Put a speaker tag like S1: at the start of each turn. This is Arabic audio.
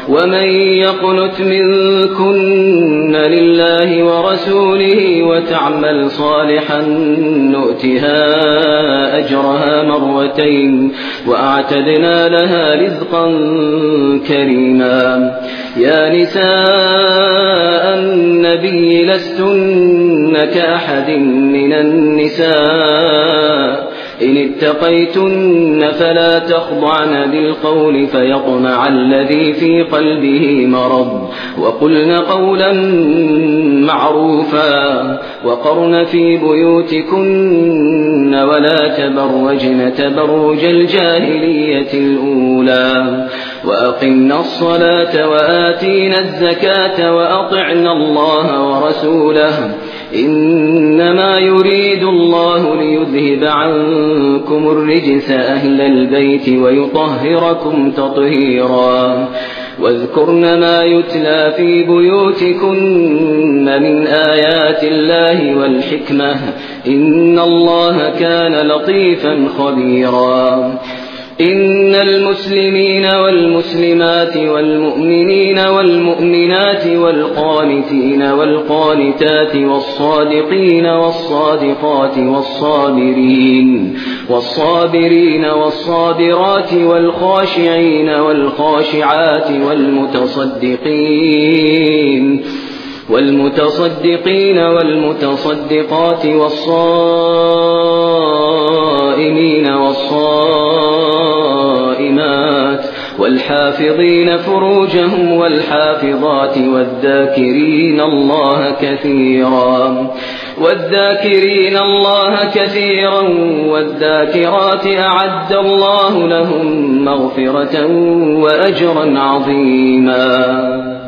S1: ومن يقنت منكن لله ورسوله وتعمل صالحا نؤتها أجرها مرتين وأعتدنا لها رزقا كريما. يا نساء النبي لستن كأحد من النساء إن اتقيتن فلا تخضعن بالقول فيطمع الذي في قلبه مرض وقلن قولا معروفا وقرن في بيوتكن ولا تبرجن تبرج الجاهلية الأولى وأقمنا الصلاة وآتينا الزكاة وأطعنا الله ورسوله إنما يريد الله ليذهب عنكم الرجس أهل البيت ويطهركم تطهيرا. واذكرن ما يتلى في بيوتكن من آيات الله والحكمة إن الله كان لطيفا خبيرا. إن المسلمين والمسلمات والمؤمنين والمؤمنات والقانتين والقانتات والصادقين والصادقات والصابرين والصابرات والخاشعين والخاشعات والمتصدقين والمتصدقات والصائمين والصائمات والحافظين فروجهم والحافظات والذاكرين الله كثيرا والذاكرات أعد الله لهم مغفرة وأجرا عظيما.